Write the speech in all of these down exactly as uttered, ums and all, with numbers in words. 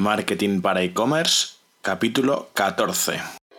Marketing para e-commerce, capítulo catorce.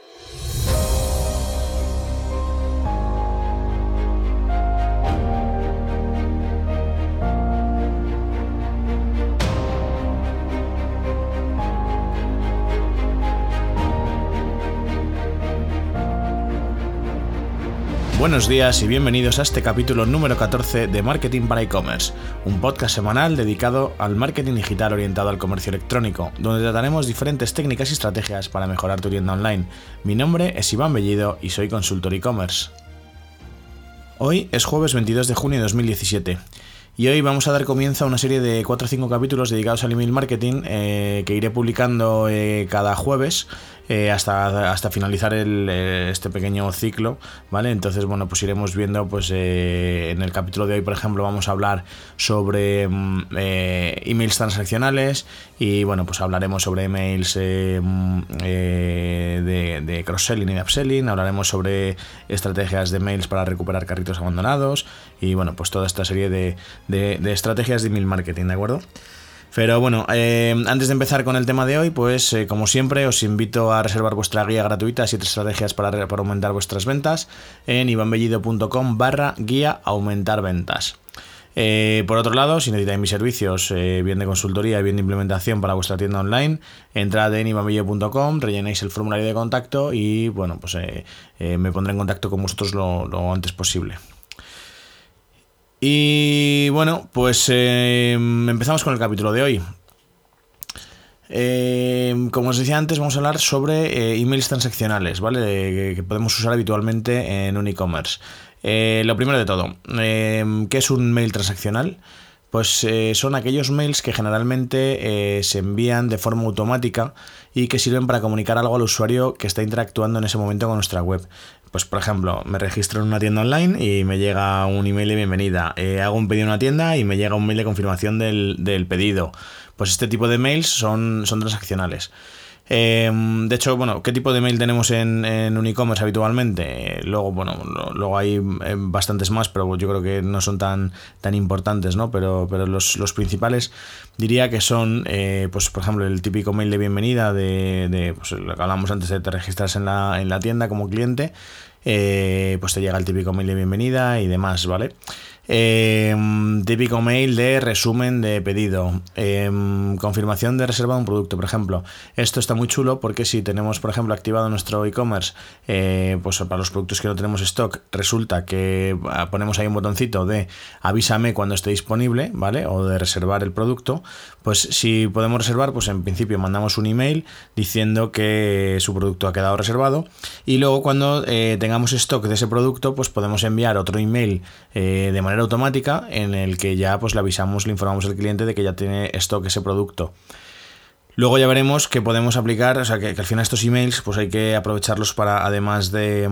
Buenos días y bienvenidos a este capítulo número catorce de Marketing para e-commerce, un podcast semanal dedicado al marketing digital orientado al comercio electrónico, donde trataremos diferentes técnicas y estrategias para mejorar tu tienda online. Mi nombre es Iván Bellido y soy consultor e-commerce. Hoy es jueves veintidós de junio de dos mil diecisiete. Y hoy vamos a dar comienzo a una serie de cuatro o cinco capítulos dedicados al email marketing eh, que iré publicando eh, cada jueves eh, hasta, hasta finalizar el, eh, este pequeño ciclo, ¿vale? Entonces, bueno, pues iremos viendo, pues eh, en el capítulo de hoy, por ejemplo, vamos a hablar sobre eh, emails transaccionales y, bueno, pues hablaremos sobre emails eh, eh, de, de cross-selling y de upselling, hablaremos sobre estrategias de mails para recuperar carritos abandonados y, bueno, pues toda esta serie de De, de estrategias de email marketing, ¿de acuerdo? Pero bueno, eh, antes de empezar con el tema de hoy, pues eh, como siempre os invito a reservar vuestra guía gratuita siete estrategias para, para aumentar vuestras ventas en ivanbellido.com barra guía aumentar ventas. Eh, por otro lado, si necesitáis mis servicios, eh, bien de consultoría y bien de implementación para vuestra tienda online, entrad en ivanbellido punto com, rellenéis el formulario de contacto y bueno, pues eh, eh, me pondré en contacto con vosotros lo, lo antes posible. Y bueno, pues eh, empezamos con el capítulo de hoy. Eh, como os decía antes, vamos a hablar sobre eh, emails transaccionales, ¿vale? Que, que podemos usar habitualmente en un e-commerce. Eh, lo primero de todo, eh, ¿qué es un mail transaccional? Pues eh, son aquellos mails que generalmente eh, se envían de forma automática y que sirven para comunicar algo al usuario que está interactuando en ese momento con nuestra web. Pues por ejemplo, me registro en una tienda online y me llega un email de bienvenida. Eh, hago un pedido en una tienda y me llega un mail de confirmación del, del pedido. Pues este tipo de mails son, son transaccionales. Eh, de hecho, bueno, ¿qué tipo de mail tenemos en, en un e-commerce habitualmente? Luego, bueno, lo, luego hay eh, bastantes más, pero yo creo que no son tan, tan importantes, ¿no? Pero, pero los, los principales diría que son, eh, pues por ejemplo, el típico mail de bienvenida de, de pues, lo que hablamos antes de te registras en la, en la tienda como cliente, eh, pues te llega el típico mail de bienvenida y demás, ¿vale? Eh, típico mail de resumen de pedido, eh, confirmación de reserva de un producto, por ejemplo. Esto está muy chulo porque si tenemos, por ejemplo, activado nuestro e-commerce, eh, pues para los productos que no tenemos stock, resulta que ponemos ahí un botoncito de avísame cuando esté disponible, ¿vale? O de reservar el producto. Pues si podemos reservar, pues en principio mandamos un email diciendo que su producto ha quedado reservado y luego cuando eh, tengamos stock de ese producto, pues podemos enviar otro email eh, de manera automática en el que ya pues le avisamos, le informamos al cliente de que ya tiene stock ese producto. Luego ya veremos que podemos aplicar, o sea que, que al final estos emails pues hay que aprovecharlos para, además de,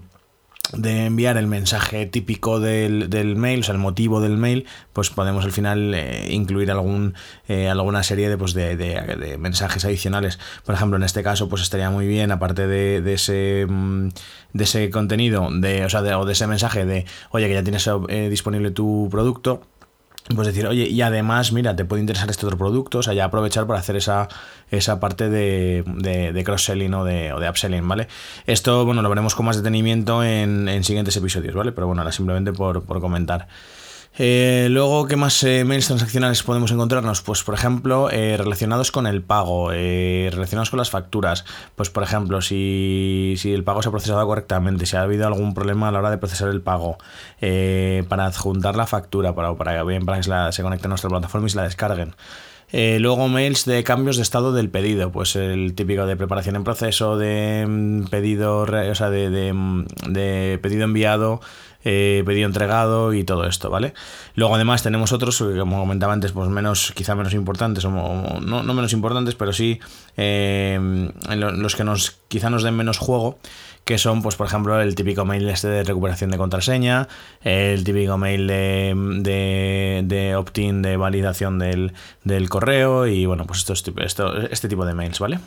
de enviar el mensaje típico del, del mail, o sea el motivo del mail, pues podemos al final eh, incluir algún eh, alguna serie de, pues de, de, de mensajes adicionales. Por ejemplo, en este caso pues estaría muy bien, aparte de, de ese de ese contenido, de, o sea, de, o de ese mensaje de oye que ya tienes eh, disponible tu producto, pues decir, oye, y además, mira, te puede interesar este otro producto, o sea, ya aprovechar para hacer esa, esa parte de, de, de cross-selling o de, o de upselling, ¿vale? Esto, bueno, lo veremos con más detenimiento en, en siguientes episodios, ¿vale? Pero bueno, ahora simplemente por, por comentar. Eh, luego, ¿qué más eh, mails transaccionales podemos encontrarnos? Pues, por ejemplo, eh, relacionados con el pago, eh, relacionados con las facturas. Pues, por ejemplo, si, si el pago se ha procesado correctamente, si ha habido algún problema a la hora de procesar el pago, eh, para adjuntar la factura, para, para, bien, para que se, la, se conecte a nuestra plataforma y se la descarguen. Eh, luego mails de cambios de estado del pedido, pues el típico de preparación en proceso, de pedido, o sea, de, de, de pedido enviado, eh, pedido entregado y todo esto, ¿vale? Luego además tenemos otros, como comentaba antes, pues menos, quizá menos importantes, o no, no menos importantes, pero sí eh, los que nos quizá nos den menos juego, que son, pues por ejemplo, el típico mail este de recuperación de contraseña, el típico mail de, de, de opt-in, de validación del, del correo y bueno, pues estos, esto, este tipo de mails, ¿vale?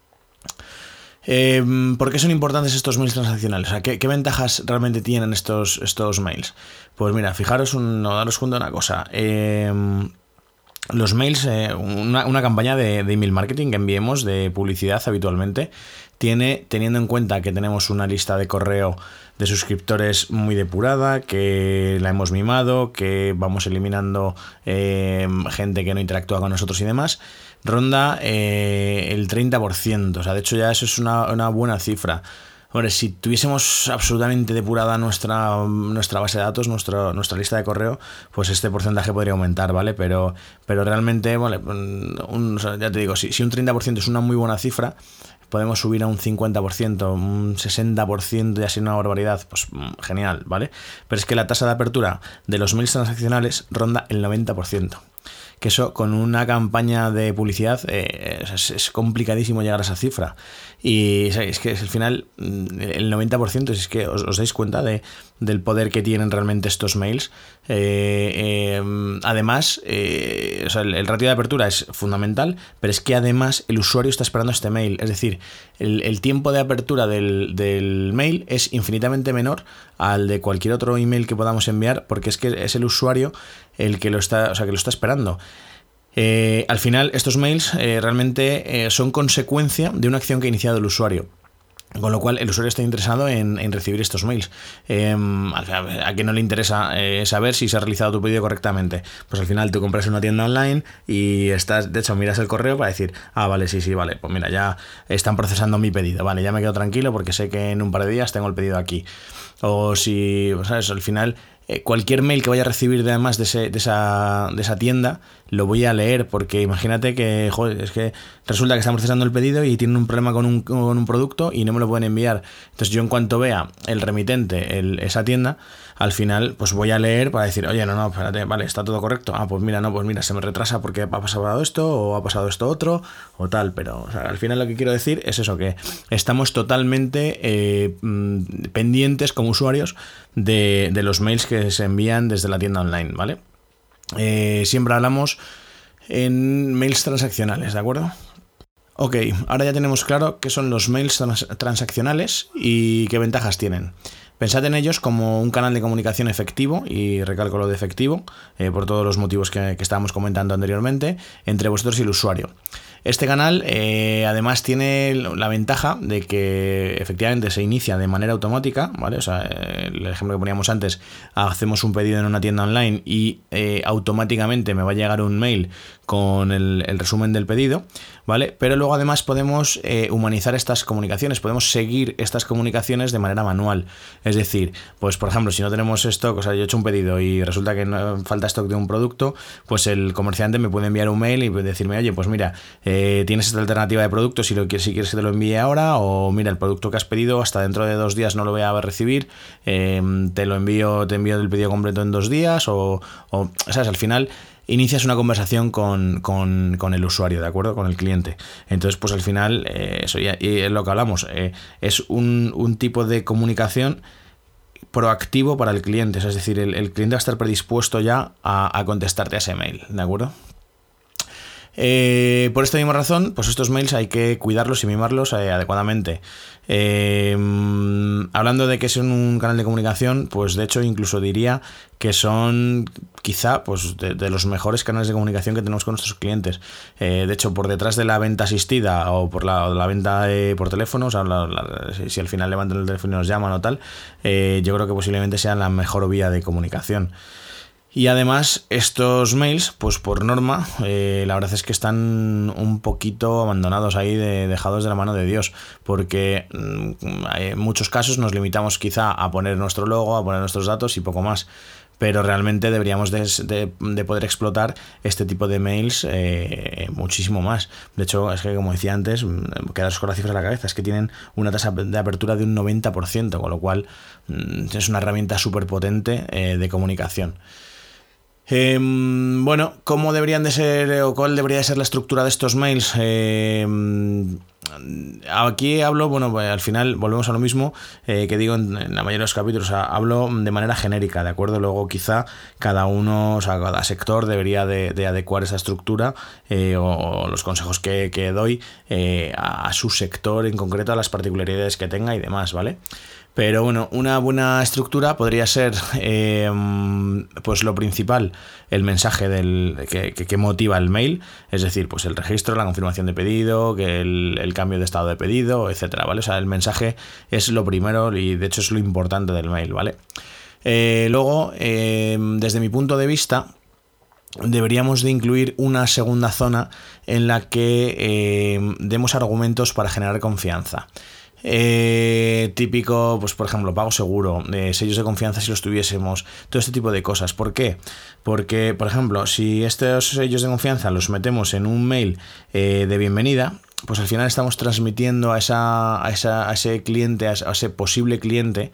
Eh, ¿Por qué son importantes estos mails transaccionales? O sea, ¿qué, qué ventajas realmente tienen estos, estos mails? Pues mira, fijaros, un, no, daros cuenta de una cosa. Eh, los mails, eh, una, una campaña de, de email marketing que enviemos de publicidad habitualmente, tiene, teniendo en cuenta que tenemos una lista de correo de suscriptores muy depurada, que la hemos mimado, que vamos eliminando eh, gente que no interactúa con nosotros y demás, ronda eh, el treinta por ciento. O sea, de hecho ya eso es una, una buena cifra. Hombre, si tuviésemos absolutamente depurada nuestra, nuestra base de datos, nuestra, nuestra lista de correo, pues este porcentaje podría aumentar, ¿vale? Pero, pero realmente, vale, un, o sea, ya te digo, si, si un treinta por ciento es una muy buena cifra, podemos subir a un cincuenta por ciento, un sesenta por ciento, ya sea una barbaridad, pues genial, ¿vale? Pero es que la tasa de apertura de los mails transaccionales ronda el noventa por ciento. Que eso con una campaña de publicidad eh, es, es complicadísimo llegar a esa cifra. Y es que al final el noventa por ciento, es que os, os dais cuenta de, del poder que tienen realmente estos mails. Eh, eh, además, eh, o sea, el, el ratio de apertura es fundamental, pero es que además el usuario está esperando este mail. Es decir, el, el tiempo de apertura del, del mail es infinitamente menor al de cualquier otro email que podamos enviar, porque es que es el usuario el que lo está, o sea, que lo está esperando. Eh, al final, estos mails eh, realmente eh, son consecuencia de una acción que ha iniciado el usuario. Con lo cual el usuario está interesado en, en recibir estos mails. Eh, a quien no le interesa eh, saber si se ha realizado tu pedido correctamente. Pues al final tú compras en una tienda online y estás, de hecho, miras el correo para decir, ah, vale, sí, sí, vale, pues mira, ya están procesando mi pedido, vale, ya me quedo tranquilo porque sé que en un par de días tengo el pedido aquí. O si, ¿sabes? Al final, eh, cualquier mail que vaya a recibir de, además de, ese, de, esa, de esa tienda, lo voy a leer, porque imagínate que, joder, es que resulta que están procesando el pedido y tienen un problema con un, con un producto y no me lo pueden enviar. Entonces yo, en cuanto vea el remitente, el, esa tienda, al final pues voy a leer para decir, oye, no, no, espérate, vale, está todo correcto. Ah, pues mira, no, pues mira, se me retrasa porque ha pasado esto o ha pasado esto otro o tal. Pero o sea, al final lo que quiero decir es eso, que estamos totalmente eh, pendientes como usuarios de, de los mails que se envían desde la tienda online, ¿vale? Eh, siempre hablamos en mails transaccionales, ¿de acuerdo? Ok, ahora ya tenemos claro qué son los mails trans- transaccionales y qué ventajas tienen. Pensad en ellos como un canal de comunicación efectivo, y recalco lo de efectivo, eh, por todos los motivos que, que estábamos comentando anteriormente, entre vosotros y el usuario. Este canal eh, además tiene la ventaja de que efectivamente se inicia de manera automática, ¿vale? O sea, el ejemplo que poníamos antes, hacemos un pedido en una tienda online y eh, automáticamente me va a llegar un mail con el, el resumen del pedido, ¿vale? Pero luego además podemos eh, humanizar estas comunicaciones, podemos seguir estas comunicaciones de manera manual. Es decir, pues por ejemplo, si no tenemos stock, o sea, yo he hecho un pedido y resulta que no, falta stock de un producto, pues el comerciante me puede enviar un mail y decirme, oye, pues mira, eh, tienes esta alternativa de producto, si, lo, si quieres que te lo envíe ahora, o mira, el producto que has pedido hasta dentro de dos días no lo voy a recibir, eh, te lo envío, te envío el pedido completo en dos días, o, o ¿sabes? Al final inicias una conversación con, con, con el usuario, ¿de acuerdo? Con el cliente. Entonces, pues al final, eh, eso ya y es lo que hablamos, eh, es un, un tipo de comunicación proactivo para el cliente, es decir, el, el cliente va a estar predispuesto ya a, a contestarte a ese mail, ¿de acuerdo? Eh, por esta misma razón, pues estos mails hay que cuidarlos y mimarlos eh, adecuadamente. Eh, hablando de que son un canal de comunicación, pues de hecho incluso diría que son quizá pues de, de los mejores canales de comunicación que tenemos con nuestros clientes. Eh, de hecho, por detrás de la venta asistida o por la, la venta eh, por teléfono, o sea, la, la, si, si al final levantan el teléfono y nos llaman o tal, eh, yo creo que posiblemente sean la mejor vía de comunicación. Y además estos mails, pues por norma, eh, la verdad es que están un poquito abandonados ahí, de, dejados de la mano de Dios, porque mmm, en muchos casos nos limitamos quizá a poner nuestro logo, a poner nuestros datos y poco más. Pero realmente deberíamos de, de, de poder explotar este tipo de mails eh, muchísimo más. De hecho, es que como decía antes, quedaros con la cifra en la cabeza, es que tienen una tasa de apertura de un noventa por ciento, con lo cual mmm, es una herramienta súper potente eh, de comunicación. Eh, bueno, ¿cómo deberían de ser o cuál debería de ser la estructura de estos mails? Eh, aquí hablo, bueno, pues al final volvemos a lo mismo eh, que digo en, en la mayoría de los capítulos, o sea, hablo de manera genérica, ¿de acuerdo? Luego quizá cada uno, o sea, cada sector debería de, de adecuar esa estructura eh, o, o los consejos que, que doy eh, a, a su sector en concreto, a las particularidades que tenga y demás, ¿vale? Pero bueno, una buena estructura podría ser, eh, pues lo principal, el mensaje del que, que, que motiva el mail, es decir, pues el registro, la confirmación de pedido, que el, el cambio de estado de pedido, etcétera, ¿vale? O sea, el mensaje es lo primero y de hecho es lo importante del mail, ¿vale? Eh, luego, eh, desde mi punto de vista, deberíamos de incluir una segunda zona en la que eh, demos argumentos para generar confianza. Eh, típico, pues por ejemplo, pago seguro, eh, sellos de confianza si los tuviésemos, todo este tipo de cosas. ¿Por qué? Porque, por ejemplo, si estos sellos de confianza los metemos en un mail eh, de bienvenida, pues al final estamos transmitiendo a, esa, a, esa, a ese cliente, a ese posible cliente,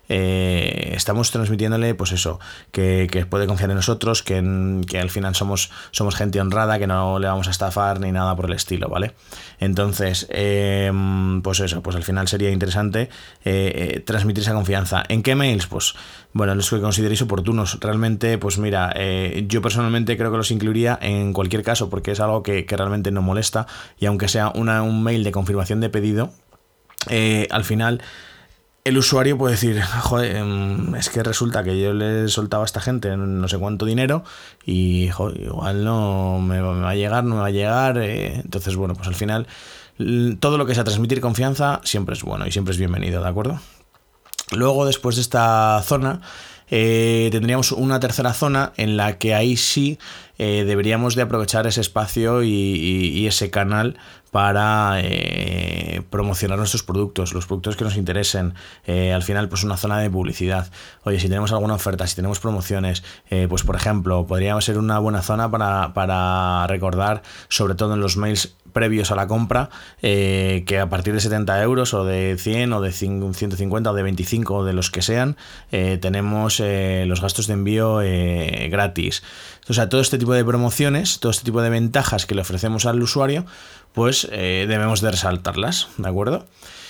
eh, estamos transmitiéndole pues eso, que, que puede confiar en nosotros, que, en, que al final somos, somos gente honrada, que no le vamos a estafar ni nada por el estilo, ¿vale? Entonces, eh, pues eso, pues al final sería interesante eh, eh, transmitir esa confianza. ¿En qué mails? Pues bueno, los que consideréis oportunos. Realmente, pues mira, eh, yo personalmente creo que los incluiría en cualquier caso porque es algo que, que realmente no molesta y aunque sea una, un mail de confirmación de pedido, eh, al final el usuario puede decir, joder, es que resulta que yo le he soltado a esta gente no sé cuánto dinero y joder, igual no me va a llegar, no me va a llegar. Eh, entonces, bueno, pues al final todo lo que sea transmitir confianza siempre es bueno y siempre es bienvenido, ¿de acuerdo? Luego, después de esta zona, eh, tendríamos una tercera zona en la que ahí sí eh, deberíamos de aprovechar ese espacio y, y, y ese canal para eh, promocionar nuestros productos, los productos que nos interesen. Eh, al final, pues una zona de publicidad. Oye, si tenemos alguna oferta, si tenemos promociones, eh, pues por ejemplo, podría ser una buena zona para, para recordar, sobre todo en los mails previos a la compra, eh, que a partir de setenta euros o de cien o de ciento cincuenta o de veinticinco o de los que sean, eh, tenemos eh, los gastos de envío eh, gratis. O sea, todo este tipo de promociones, todo este tipo de ventajas que le ofrecemos al usuario, pues eh, debemos de resaltarlas, ¿de acuerdo?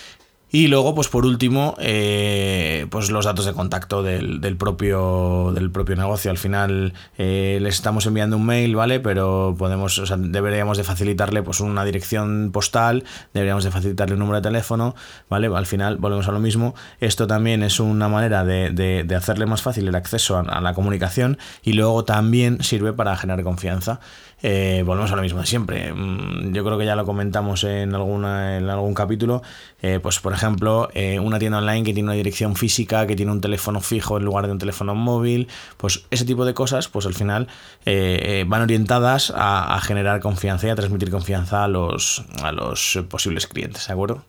Y luego, pues por último, eh, pues los datos de contacto del, del, propio, del propio negocio. Al final eh, les estamos enviando un mail, ¿vale? Pero podemos, o sea, deberíamos de facilitarle pues una dirección postal, deberíamos de facilitarle un número de teléfono, ¿vale? Al final volvemos a lo mismo. Esto también es una manera de, de, de hacerle más fácil el acceso a, a la comunicación y luego también sirve para generar confianza. Eh, volvemos a lo mismo de siempre. Yo creo que ya lo comentamos en, alguna, en algún capítulo. Eh, pues por ejemplo, eh, una tienda online que tiene una dirección física, que tiene un teléfono fijo en lugar de un teléfono móvil, pues ese tipo de cosas, pues al final eh, van orientadas a, a generar confianza y a transmitir confianza a los, a los posibles clientes, ¿de acuerdo?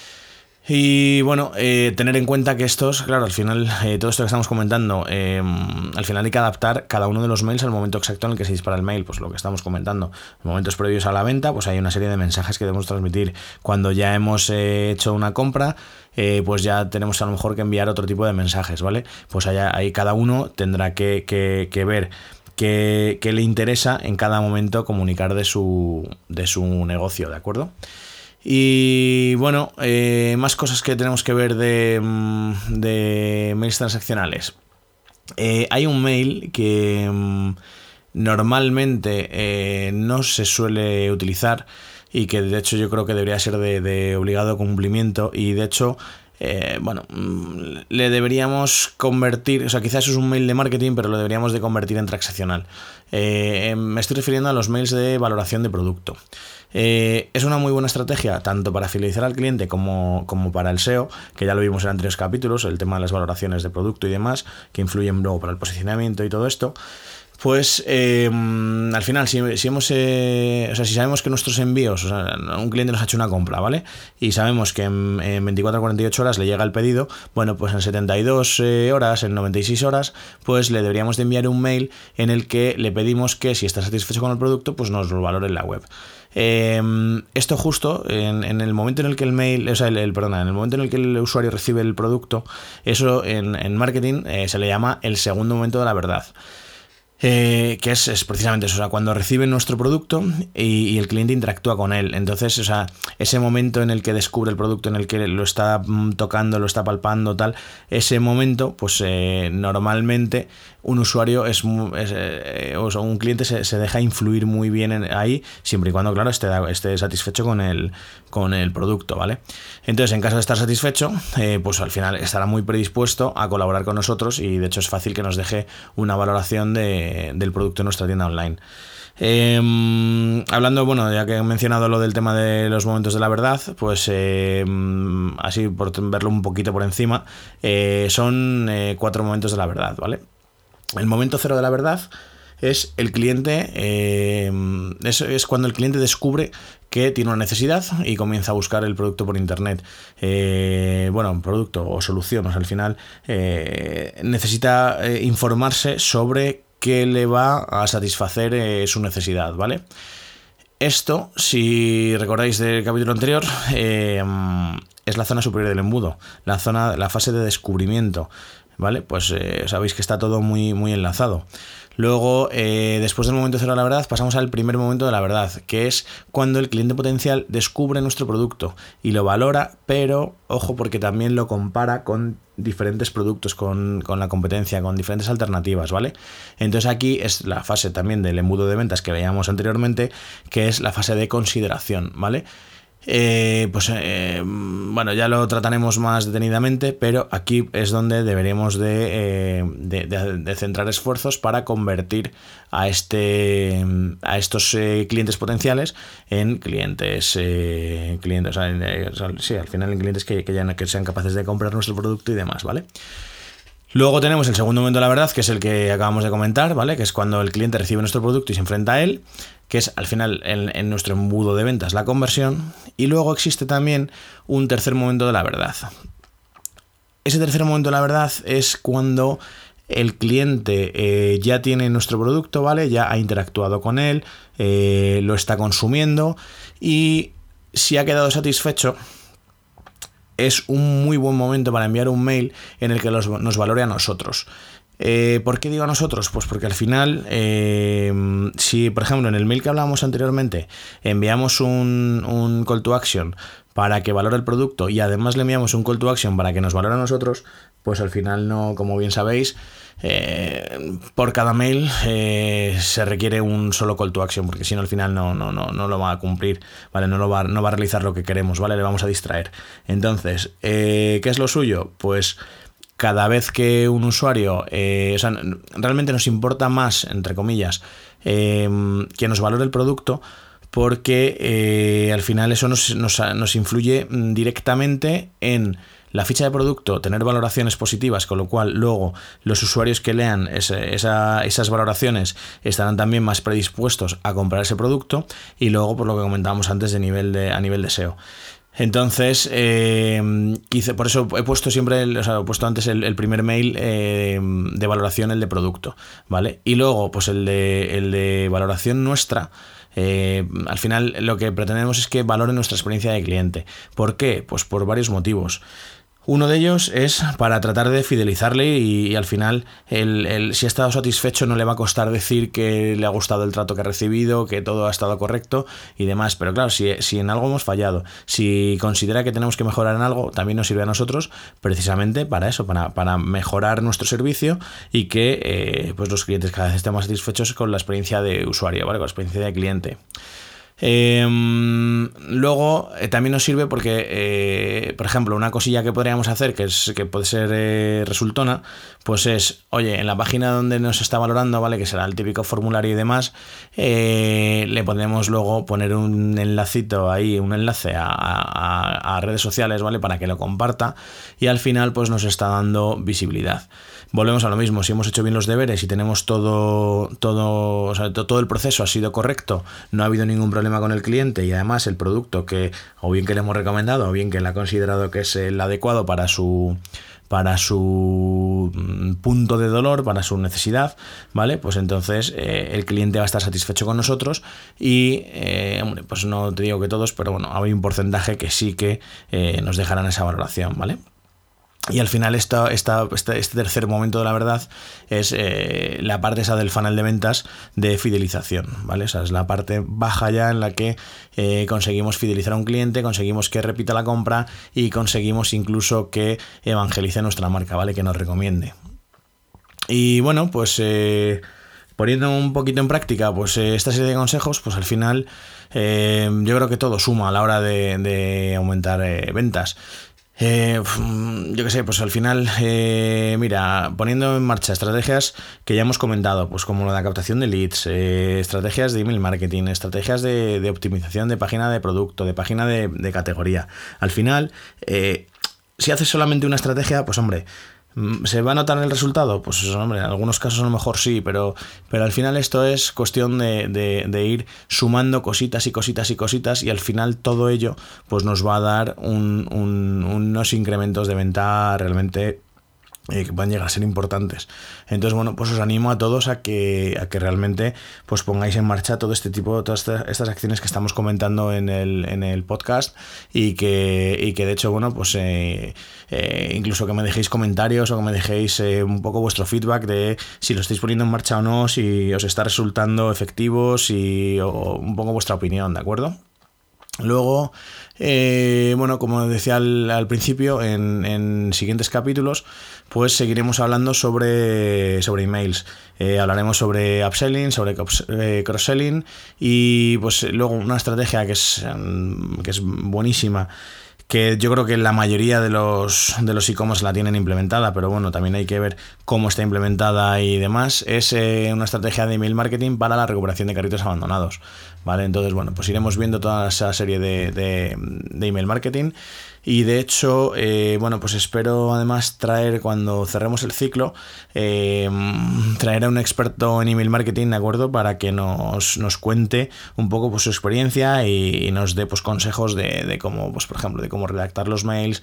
Y bueno, eh, tener en cuenta que estos, claro, al final, eh, todo esto que estamos comentando, eh, al final hay que adaptar cada uno de los mails al momento exacto en el que se dispara el mail, pues lo que estamos comentando. En momentos previos a la venta, pues hay una serie de mensajes que debemos transmitir. Cuando ya hemos eh, hecho una compra, eh, pues ya tenemos a lo mejor que enviar otro tipo de mensajes, ¿vale? Pues allá, ahí cada uno tendrá que, que, que ver qué, qué le interesa en cada momento comunicar de su, de su negocio, ¿de acuerdo? Y bueno, eh, más cosas que tenemos que ver de, de mails transaccionales. Eh, hay un mail que um, normalmente eh, no se suele utilizar y que de hecho yo creo que debería ser de, de obligado cumplimiento y de hecho... Eh, bueno, le deberíamos convertir, o sea, quizás es un mail de marketing, pero lo deberíamos de convertir en transaccional. Eh, me estoy refiriendo a los mails de valoración de producto. Eh, es una muy buena estrategia, tanto para fidelizar al cliente como, como para el S E O, que ya lo vimos en anteriores capítulos, el tema de las valoraciones de producto y demás, que influyen luego para el posicionamiento y todo esto. Pues eh, al final, si, si hemos eh, o sea, si sabemos que nuestros envíos, o sea, un cliente nos ha hecho una compra, ¿vale? Y sabemos que en, en veinticuatro a cuarenta y ocho horas le llega el pedido, bueno, pues en setenta y dos eh, horas, en noventa y seis horas, pues le deberíamos de enviar un mail en el que le pedimos que si está satisfecho con el producto, pues nos lo valore en la web. Eh, esto justo en, en el momento en el que el mail, o sea, el, el, perdona, en el momento en el que el usuario recibe el producto, eso en, en marketing eh, se le llama el segundo momento de la verdad. Eh, que es, es precisamente eso, o sea, cuando reciben nuestro producto y, y el cliente interactúa con él. Entonces, o sea, ese momento en el que descubre el producto, en el que lo está tocando, lo está palpando, tal, ese momento, pues eh, normalmente un usuario es, es eh, o sea, un cliente se, se deja influir muy bien en, ahí, siempre y cuando, claro, esté, esté satisfecho con el, con el producto, ¿vale? Entonces, en caso de estar satisfecho, eh, pues al final estará muy predispuesto a colaborar con nosotros y de hecho es fácil que nos deje una valoración de, del producto en nuestra tienda online. Eh, hablando, bueno, ya que he mencionado lo del tema de los momentos de la verdad, pues eh, así por verlo un poquito por encima, eh, son eh, cuatro momentos de la verdad, ¿vale? El momento cero de la verdad es el cliente, eh, es, es cuando el cliente descubre que tiene una necesidad y comienza a buscar el producto por internet. Eh, bueno, producto o solución, o sea, al final eh, necesita eh, informarse sobre qué le va a satisfacer eh, su necesidad, ¿vale? Esto, si recordáis del capítulo anterior, eh, es la zona superior del embudo, la zona, la fase de descubrimiento, ¿vale? Pues eh, sabéis que está todo muy, muy enlazado. Luego, eh, después del momento cero de la verdad, pasamos al primer momento de la verdad, que es cuando el cliente potencial descubre nuestro producto y lo valora, pero, ojo, porque también lo compara con diferentes productos, con, con la competencia, con diferentes alternativas, ¿vale? Entonces aquí es la fase también del embudo de ventas que veíamos anteriormente, que es la fase de consideración, ¿vale? Eh, pues eh, bueno, ya lo trataremos más detenidamente, pero aquí es donde deberíamos de, eh, de, de, de centrar esfuerzos para convertir a este a estos eh, clientes potenciales en clientes eh, clientes, o sea, en, eh, o sea, sí, al final en clientes que, que, ya, que sean capaces de comprar nuestro producto y demás, ¿vale? Luego tenemos el segundo momento de la verdad, que es el que acabamos de comentar, ¿vale? Que es cuando el cliente recibe nuestro producto y se enfrenta a él, que es al final en, en nuestro embudo de ventas la conversión. Y luego existe también un tercer momento de la verdad. Ese tercer momento de la verdad es cuando el cliente eh, ya tiene nuestro producto, ¿vale? Ya ha interactuado con él, eh, lo está consumiendo y si ha quedado satisfecho, es un muy buen momento para enviar un mail en el que los, nos valore a nosotros. Eh, ¿Por qué digo a nosotros? Pues porque al final, eh, si por ejemplo en el mail que hablábamos anteriormente enviamos un, un call to action para que valore el producto y además le enviamos un call to action para que nos valore a nosotros, pues al final no, como bien sabéis, eh, por cada mail eh, se requiere un solo call to action, porque si no al final no, no, no, no lo va a cumplir, ¿vale? No lo va, no va a realizar lo que queremos, ¿vale? Le vamos a distraer. Entonces, eh, ¿qué es lo suyo? Pues cada vez que un usuario, eh, o sea, realmente nos importa más, entre comillas, eh, que nos valore el producto, porque eh, al final eso nos, nos, nos influye directamente en la ficha de producto, tener valoraciones positivas, con lo cual luego los usuarios que lean ese, esa, esas valoraciones estarán también más predispuestos a comprar ese producto, y luego por lo que comentábamos antes de nivel de, a nivel de S E O. Entonces, eh, hice, por eso he puesto siempre, el, o sea, he puesto antes el, el primer mail eh, de valoración, el de producto, ¿vale? Y luego, pues el de, el de valoración nuestra. Eh, al final lo que pretendemos es que valoren nuestra experiencia de cliente. ¿Por qué? Pues por varios motivos. Uno de ellos es para tratar de fidelizarle y, y al final el, el, si ha estado satisfecho no le va a costar decir que le ha gustado el trato que ha recibido, que todo ha estado correcto y demás. Pero claro, si, si en algo hemos fallado, si considera que tenemos que mejorar en algo, también nos sirve a nosotros precisamente para eso, para, para mejorar nuestro servicio y que eh, pues los clientes cada vez estén más satisfechos con la experiencia de usuario, ¿vale? Con la experiencia de cliente. Eh, luego eh, también nos sirve porque eh, por ejemplo una cosilla que podríamos hacer que es que puede ser eh, resultona, pues es, oye, en la página donde nos está valorando, vale, que será el típico formulario y demás, eh, le podemos luego poner un enlacito ahí, un enlace a, a, a redes sociales, vale, para que lo comparta y al final pues nos está dando visibilidad. Volvemos a lo mismo, si hemos hecho bien los deberes y tenemos todo, todo, o sea, todo el proceso ha sido correcto, no ha habido ningún problema con el cliente y además el producto que o bien que le hemos recomendado o bien que él ha considerado que es el adecuado para su para su punto de dolor, para su necesidad, ¿vale? Pues entonces eh, el cliente va a estar satisfecho con nosotros y, eh, hombre, pues no te digo que todos, pero bueno, hay un porcentaje que sí que eh, nos dejarán esa valoración, ¿vale? Y al final esta, esta, este, este tercer momento de la verdad es eh, la parte esa del funnel de ventas de fidelización, ¿vale? O sea, es la parte baja ya en la que eh, conseguimos fidelizar a un cliente, conseguimos que repita la compra y conseguimos incluso que evangelice nuestra marca, ¿vale? Que nos recomiende. Y bueno, pues eh, poniendo un poquito en práctica pues eh, esta serie de consejos, pues al final eh, yo creo que todo suma a la hora de, de aumentar eh, ventas. Eh, yo qué sé, pues al final, eh, mira, poniendo en marcha estrategias que ya hemos comentado, pues como la captación de leads, eh, estrategias de email marketing, estrategias de, de optimización de página de producto, de página de, de categoría. Al final, eh, si haces solamente una estrategia, pues hombre, ¿se va a notar el resultado? Pues hombre, en algunos casos a lo mejor sí, pero, pero al final esto es cuestión de, de, de ir sumando cositas y cositas y cositas y al final todo ello pues nos va a dar un, un, unos incrementos de venta realmente eh, que puedan llegar a ser importantes. Entonces, bueno, pues os animo a todos a que, a que realmente pues pongáis en marcha todo este tipo, todas estas, estas acciones que estamos comentando en el, en el podcast y que, y que de hecho, bueno, pues eh, eh, incluso que me dejéis comentarios o que me dejéis eh, un poco vuestro feedback de si lo estáis poniendo en marcha o no, si os está resultando efectivo, si, o un poco vuestra opinión, ¿de acuerdo? Luego, eh, bueno, como decía al, al principio, en, en siguientes capítulos, pues seguiremos hablando sobre, sobre emails. Eh, hablaremos sobre upselling, sobre eh, cross-selling y pues luego una estrategia que es, que es buenísima, que yo creo que la mayoría de los de los e-commerce la tienen implementada, pero bueno, también hay que ver cómo está implementada y demás, es eh, una estrategia de email marketing para la recuperación de carritos abandonados, ¿vale? Entonces, bueno, pues iremos viendo toda esa serie de, de, de email marketing y de hecho, eh, bueno, pues espero además traer, cuando cerremos el ciclo, eh, traer a un experto en email marketing, ¿de acuerdo? Para que nos, nos cuente un poco pues su experiencia y, y nos dé pues consejos de, de cómo, pues por ejemplo, de cómo redactar los mails,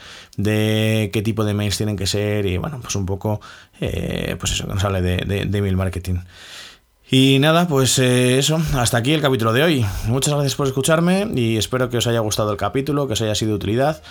de qué tipo de mails tienen que ser y bueno, pues un poco, eh, pues eso, que nos hable de, de, de email marketing. Y nada, pues eh, eso, hasta aquí el capítulo de hoy. Muchas gracias por escucharme y espero que os haya gustado el capítulo, que os haya sido de utilidad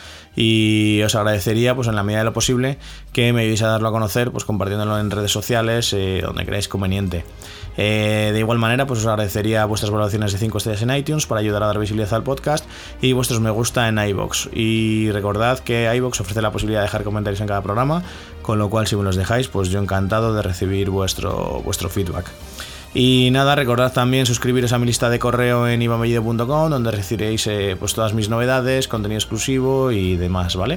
y os agradecería, pues en la medida de lo posible, que me ayudéis a darlo a conocer, pues compartiéndolo en redes sociales, eh, donde creáis conveniente. Eh, de igual manera, pues os agradecería vuestras valoraciones de cinco estrellas en iTunes para ayudar a dar visibilidad al podcast y vuestros me gusta en iVoox. Y recordad que iVoox ofrece la posibilidad de dejar comentarios en cada programa, con lo cual si me los dejáis, pues yo encantado de recibir vuestro, vuestro feedback. Y nada, recordad también suscribiros a mi lista de correo en iván bellido punto com, donde recibiréis eh, pues todas mis novedades, contenido exclusivo y demás, ¿vale?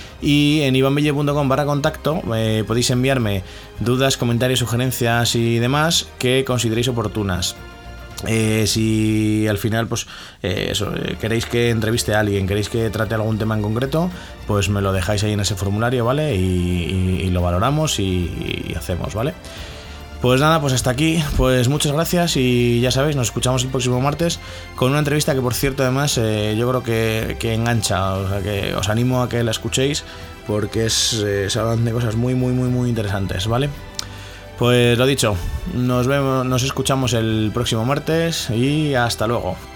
Y en iván bellido punto com barra contacto eh, podéis enviarme dudas, comentarios, sugerencias y demás que consideréis oportunas. Eh, si al final pues eh, eso, eh, queréis que entreviste a alguien, queréis que trate algún tema en concreto, pues me lo dejáis ahí en ese formulario, ¿vale? Y, y, y lo valoramos y, y hacemos, ¿vale? Pues nada, pues hasta aquí, pues muchas gracias y ya sabéis, nos escuchamos el próximo martes con una entrevista que por cierto además eh, yo creo que, que engancha, o sea que os animo a que la escuchéis porque es, eh, se hablan de cosas muy muy muy muy interesantes, ¿vale? Pues lo dicho, nos vemos, nos escuchamos el próximo martes y hasta luego.